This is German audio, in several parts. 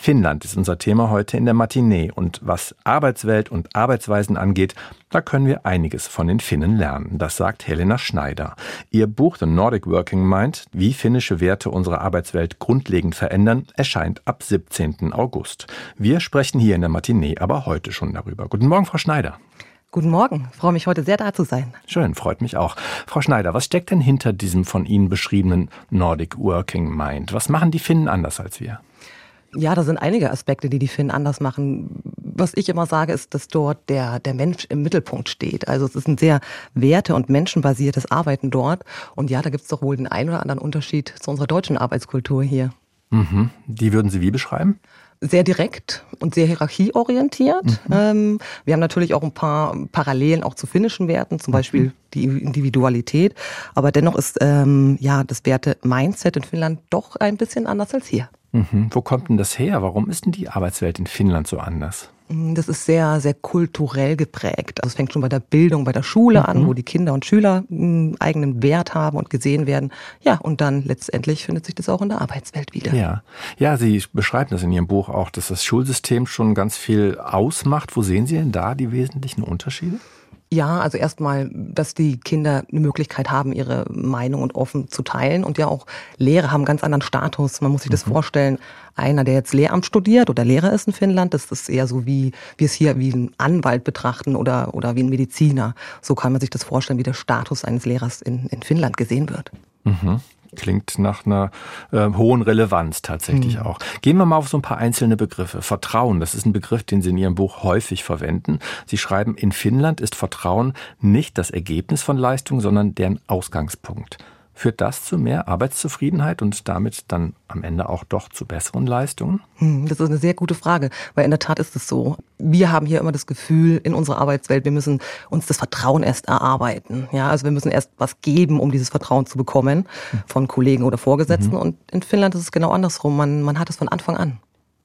Finnland ist unser Thema heute in der Matinee. Und was Arbeitswelt und Arbeitsweisen angeht, da können wir einiges von den Finnen lernen. Das sagt Helena Schneider. Ihr Buch The Nordic Working Mind, wie finnische Werte unsere Arbeitswelt grundlegend verändern, erscheint ab 17. August. Wir sprechen hier in der Matinee aber heute schon darüber. Guten Morgen, Frau Schneider. Guten Morgen, ich freue mich heute sehr da zu sein. Schön, freut mich auch. Frau Schneider, was steckt denn hinter diesem von Ihnen beschriebenen Nordic Working Mind? Was machen die Finnen anders als wir? Ja, da sind einige Aspekte, die Finnen anders machen. Was ich immer sage, ist, dass dort der Mensch im Mittelpunkt steht. Also es ist ein sehr werte- und menschenbasiertes Arbeiten dort. Und ja, da gibt es doch wohl den einen oder anderen Unterschied zu unserer deutschen Arbeitskultur hier. Mhm. Die würden Sie wie beschreiben? Sehr direkt und sehr hierarchieorientiert. Wir haben natürlich auch ein paar Parallelen auch zu finnischen Werten, zum Beispiel die Individualität. Aber dennoch ist das Werte-Mindset in Finnland doch ein bisschen anders als hier. Mhm. Wo kommt denn das her? Warum ist denn die Arbeitswelt in Finnland so anders? Das ist sehr, sehr kulturell geprägt. Also es fängt schon bei der Bildung, bei der Schule an, wo die Kinder und Schüler einen eigenen Wert haben und gesehen werden. Ja, und dann letztendlich findet sich das auch in der Arbeitswelt wieder. Ja, Sie beschreiben das in Ihrem Buch auch, dass das Schulsystem schon ganz viel ausmacht. Wo sehen Sie denn da die wesentlichen Unterschiede? Ja, also erstmal, dass die Kinder eine Möglichkeit haben, ihre Meinung und offen zu teilen. Und ja, auch Lehrer haben einen ganz anderen Status. Man muss sich das vorstellen. Einer, der jetzt Lehramt studiert oder Lehrer ist in Finnland, das ist eher so, wie wir es hier wie einen Anwalt betrachten oder wie ein Mediziner. So kann man sich das vorstellen, wie der Status eines Lehrers in Finnland gesehen wird. Mhm. Klingt nach einer hohen Relevanz tatsächlich auch. Gehen wir mal auf so ein paar einzelne Begriffe. Vertrauen, das ist ein Begriff, den Sie in Ihrem Buch häufig verwenden. Sie schreiben, in Finnland ist Vertrauen nicht das Ergebnis von Leistung, sondern deren Ausgangspunkt. Führt das zu mehr Arbeitszufriedenheit und damit dann am Ende auch doch zu besseren Leistungen? Das ist eine sehr gute Frage, weil in der Tat ist es so. Wir haben hier immer das Gefühl in unserer Arbeitswelt, wir müssen uns das Vertrauen erst erarbeiten. Ja, also wir müssen erst was geben, um dieses Vertrauen zu bekommen von Kollegen oder Vorgesetzten. Und in Finnland ist es genau andersrum. Man hat es von Anfang an.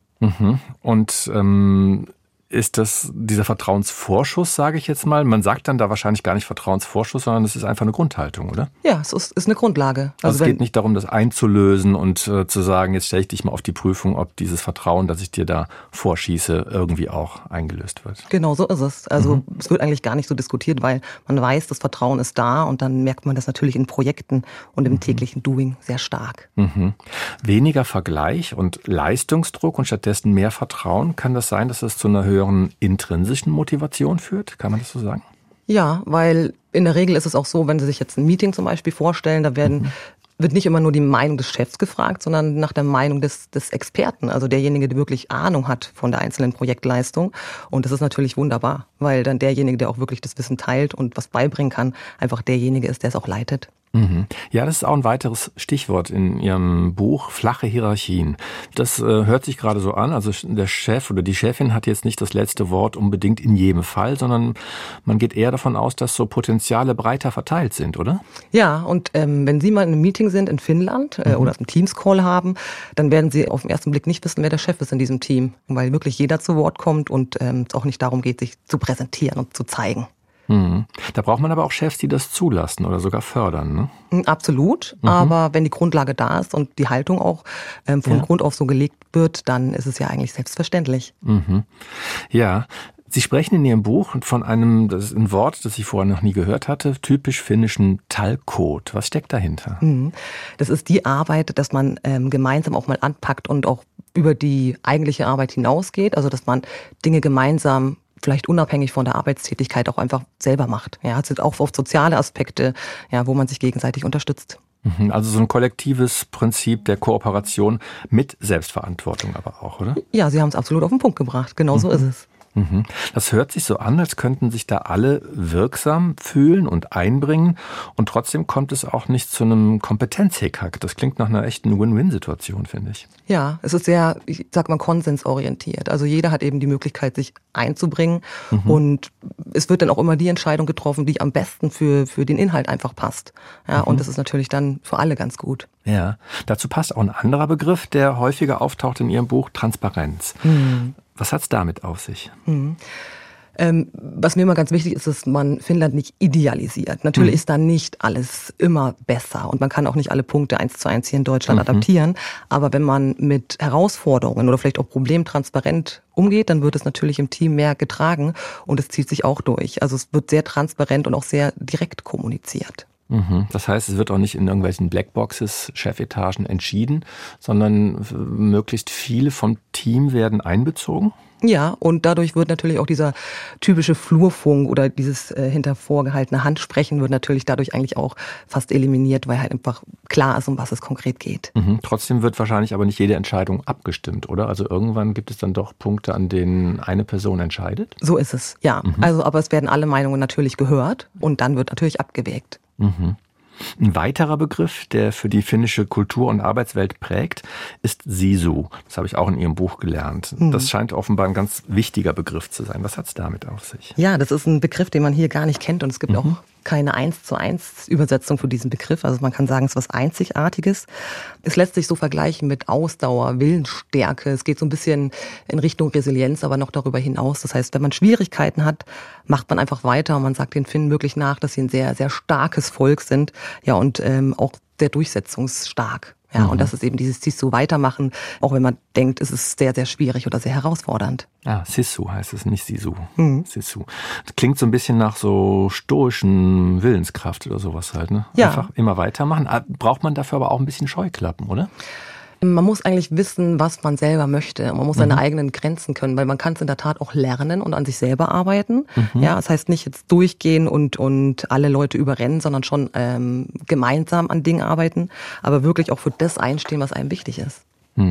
Und ist das dieser Vertrauensvorschuss, sage ich jetzt mal? Man sagt dann da wahrscheinlich gar nicht Vertrauensvorschuss, sondern es ist einfach eine Grundhaltung, oder? Ja, es ist eine Grundlage. Also es geht nicht darum, das einzulösen und zu sagen, jetzt stelle ich dich mal auf die Prüfung, ob dieses Vertrauen, das ich dir da vorschieße, irgendwie auch eingelöst wird. Genau, so ist es. Also es wird eigentlich gar nicht so diskutiert, weil man weiß, das Vertrauen ist da und dann merkt man das natürlich in Projekten und im täglichen Doing sehr stark. Weniger Vergleich und Leistungsdruck und stattdessen mehr Vertrauen. Kann das sein, dass es zu einer höheren intrinsischen Motivation führt? Kann man das so sagen? Ja, weil in der Regel ist es auch so, wenn Sie sich jetzt ein Meeting zum Beispiel vorstellen, da wird nicht immer nur die Meinung des Chefs gefragt, sondern nach der Meinung des Experten, also derjenige, der wirklich Ahnung hat von der einzelnen Projektleistung. Und das ist natürlich wunderbar, weil dann derjenige, der auch wirklich das Wissen teilt und was beibringen kann, einfach derjenige ist, der es auch leitet. Ja, das ist auch ein weiteres Stichwort in Ihrem Buch, flache Hierarchien. Das hört sich gerade so an, also der Chef oder die Chefin hat jetzt nicht das letzte Wort unbedingt in jedem Fall, sondern man geht eher davon aus, dass so Potenziale breiter verteilt sind, oder? Ja, und wenn Sie mal in einem Meeting sind in Finnland oder einen Teams-Call haben, dann werden Sie auf den ersten Blick nicht wissen, wer der Chef ist in diesem Team, weil wirklich jeder zu Wort kommt und es auch nicht darum geht, sich zu präsentieren und zu zeigen. Da braucht man aber auch Chefs, die das zulassen oder sogar fördern, ne? Absolut, aber wenn die Grundlage da ist und die Haltung auch von Grund auf so gelegt wird, dann ist es ja eigentlich selbstverständlich. Ja, Sie sprechen in Ihrem Buch von einem, das ist ein Wort, das ich vorher noch nie gehört hatte, typisch finnischen Talkot. Was steckt dahinter? Das ist die Arbeit, dass man gemeinsam auch mal anpackt und auch über die eigentliche Arbeit hinausgeht, also dass man Dinge gemeinsam vielleicht unabhängig von der Arbeitstätigkeit auch einfach selber macht. Ja, es sind auch oft soziale Aspekte, ja, wo man sich gegenseitig unterstützt. Also so ein kollektives Prinzip der Kooperation mit Selbstverantwortung aber auch, oder? Ja, Sie haben es absolut auf den Punkt gebracht. Genau so ist es. Das hört sich so an, als könnten sich da alle wirksam fühlen und einbringen und trotzdem kommt es auch nicht zu einem Kompetenzhickhack. Das klingt nach einer echten Win-Win-Situation, finde ich. Ja, es ist sehr, ich sag mal, konsensorientiert. Also jeder hat eben die Möglichkeit, sich einzubringen und es wird dann auch immer die Entscheidung getroffen, die am besten für den Inhalt einfach passt. Ja, und das ist natürlich dann für alle ganz gut. Ja, dazu passt auch ein anderer Begriff, der häufiger auftaucht in Ihrem Buch, Transparenz. Was hat's damit auf sich? Was mir immer ganz wichtig ist, dass man Finnland nicht idealisiert. Natürlich ist da nicht alles immer besser und man kann auch nicht alle Punkte 1:1 hier in Deutschland adaptieren. Aber wenn man mit Herausforderungen oder vielleicht auch Problemen transparent umgeht, dann wird es natürlich im Team mehr getragen und es zieht sich auch durch. Also es wird sehr transparent und auch sehr direkt kommuniziert. Das heißt, es wird auch nicht in irgendwelchen Blackboxes, Chefetagen entschieden, sondern möglichst viele vom Team werden einbezogen? Ja, und dadurch wird natürlich auch dieser typische Flurfunk oder dieses hinter vorgehaltene Handsprechen wird natürlich dadurch eigentlich auch fast eliminiert, weil halt einfach klar ist, um was es konkret geht. Trotzdem wird wahrscheinlich aber nicht jede Entscheidung abgestimmt, oder? Also irgendwann gibt es dann doch Punkte, an denen eine Person entscheidet? So ist es, ja. Also, aber es werden alle Meinungen natürlich gehört und dann wird natürlich abgewägt. Ein weiterer Begriff, der für die finnische Kultur- und Arbeitswelt prägt, ist Sisu. Das habe ich auch in Ihrem Buch gelernt. Das scheint offenbar ein ganz wichtiger Begriff zu sein. Was hat es damit auf sich? Ja, das ist ein Begriff, den man hier gar nicht kennt und es gibt auch keine 1:1 Übersetzung für diesen Begriff. Also man kann sagen, es ist was Einzigartiges. Es lässt sich so vergleichen mit Ausdauer, Willensstärke. Es geht so ein bisschen in Richtung Resilienz, aber noch darüber hinaus. Das heißt, wenn man Schwierigkeiten hat, macht man einfach weiter und man sagt den Finnen wirklich nach, dass sie ein sehr, sehr starkes Volk sind. Ja, und auch sehr durchsetzungsstark. Ja, und das ist eben dieses Sisu weitermachen, auch wenn man denkt, es ist sehr, sehr schwierig oder sehr herausfordernd. Ah, Sisu heißt es, nicht Sisu. Sisu. Das klingt so ein bisschen nach so stoischen Willenskraft oder sowas halt, ne? Ja. Einfach immer weitermachen. Braucht man dafür aber auch ein bisschen Scheuklappen, oder? Man muss eigentlich wissen, was man selber möchte. Man muss seine eigenen Grenzen können, weil man kann es in der Tat auch lernen und an sich selber arbeiten. Ja, das heißt nicht jetzt durchgehen und alle Leute überrennen, sondern schon gemeinsam an Dingen arbeiten, aber wirklich auch für das einstehen, was einem wichtig ist.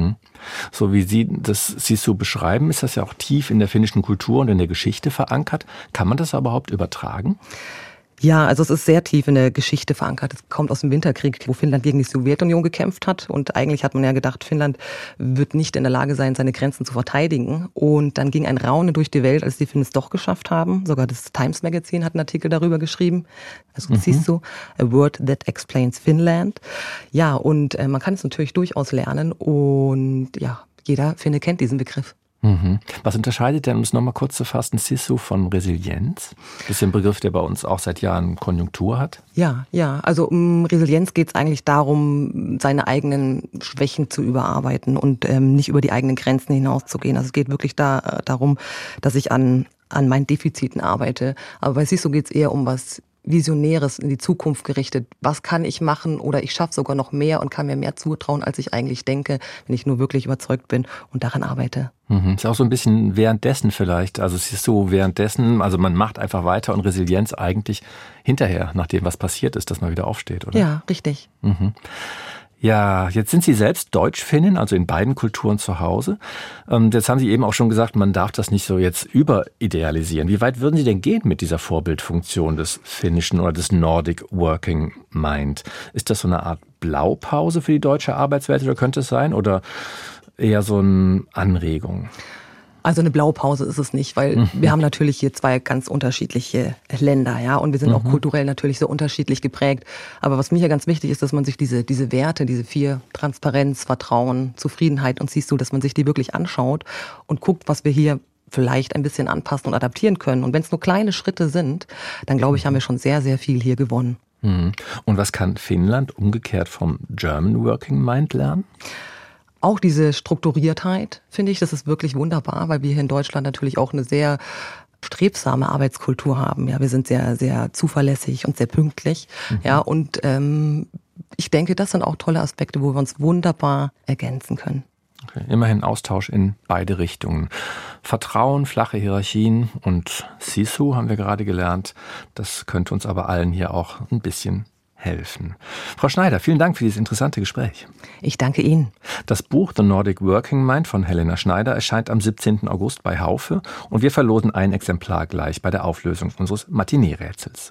So wie Sie das Sisu beschreiben, ist das ja auch tief in der finnischen Kultur und in der Geschichte verankert. Kann man das überhaupt übertragen? Ja, also es ist sehr tief in der Geschichte verankert. Es kommt aus dem Winterkrieg, wo Finnland gegen die Sowjetunion gekämpft hat. Und eigentlich hat man ja gedacht, Finnland wird nicht in der Lage sein, seine Grenzen zu verteidigen. Und dann ging ein Raunen durch die Welt, als die Finnen es doch geschafft haben. Sogar das Times Magazine hat einen Artikel darüber geschrieben. Also Sisu, a word that explains Finland. Ja, und man kann es natürlich durchaus lernen. Und ja, jeder Finne kennt diesen Begriff. Was unterscheidet denn, um es nochmal kurz zu fassen, Sisu von Resilienz? Das ist ein Begriff, der bei uns auch seit Jahren Konjunktur hat. Ja, also um Resilienz geht es eigentlich darum, seine eigenen Schwächen zu überarbeiten und nicht über die eigenen Grenzen hinauszugehen. Also es geht wirklich darum, dass ich an meinen Defiziten arbeite. Aber bei Sisu geht es eher um was Visionäres, in die Zukunft gerichtet. Was kann ich machen oder ich schaffe sogar noch mehr und kann mir mehr zutrauen, als ich eigentlich denke, wenn ich nur wirklich überzeugt bin und daran arbeite. Ist auch so ein bisschen währenddessen vielleicht. Also es ist so währenddessen, also man macht einfach weiter und Resilienz eigentlich hinterher, nachdem was passiert ist, dass man wieder aufsteht, oder? Ja, richtig. Ja, jetzt sind Sie selbst Deutsch-Finnin, also in beiden Kulturen zu Hause. Jetzt haben Sie eben auch schon gesagt, man darf das nicht so jetzt überidealisieren. Wie weit würden Sie denn gehen mit dieser Vorbildfunktion des finnischen oder des Nordic Working Mind? Ist das so eine Art Blaupause für die deutsche Arbeitswelt oder könnte es sein? Oder eher so eine Anregung? Also eine Blaupause ist es nicht, weil wir haben natürlich hier zwei ganz unterschiedliche Länder, ja, und wir sind auch kulturell natürlich so unterschiedlich geprägt. Aber was mir hier ganz wichtig ist, dass man sich diese Werte, diese 4, Transparenz, Vertrauen, Zufriedenheit und siehst du, dass man sich die wirklich anschaut und guckt, was wir hier vielleicht ein bisschen anpassen und adaptieren können. Und wenn es nur kleine Schritte sind, dann glaube ich, haben wir schon sehr, sehr viel hier gewonnen. Und was kann Finnland umgekehrt vom German Working Mind lernen? Auch diese Strukturiertheit, finde ich, das ist wirklich wunderbar, weil wir hier in Deutschland natürlich auch eine sehr strebsame Arbeitskultur haben. Ja, wir sind sehr, sehr zuverlässig und sehr pünktlich. Ja, und ich denke, das sind auch tolle Aspekte, wo wir uns wunderbar ergänzen können. Okay, immerhin Austausch in beide Richtungen. Vertrauen, flache Hierarchien und Sisu haben wir gerade gelernt. Das könnte uns aber allen hier auch ein bisschen helfen. Frau Schneider, vielen Dank für dieses interessante Gespräch. Ich danke Ihnen. Das Buch The Nordic Working Mind von Helena Schneider erscheint am 17. August bei Haufe und wir verlosen ein Exemplar gleich bei der Auflösung unseres Matinee-Rätsels.